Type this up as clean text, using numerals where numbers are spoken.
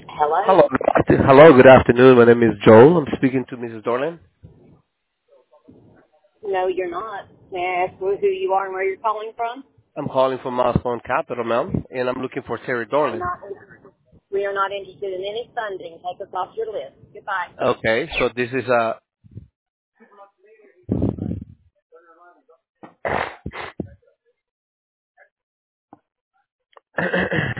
Hello? Hello. Hello, good afternoon. My name is Joel. I'm speaking to Mrs. Dorland. No, you're not. May I ask who you are and where you're calling from? I'm calling from Milestone Capital, ma'am, and I'm looking for Terry I'm Dorland. not. We are not interested in any funding. Take us off your list. Goodbye. Okay, so this is a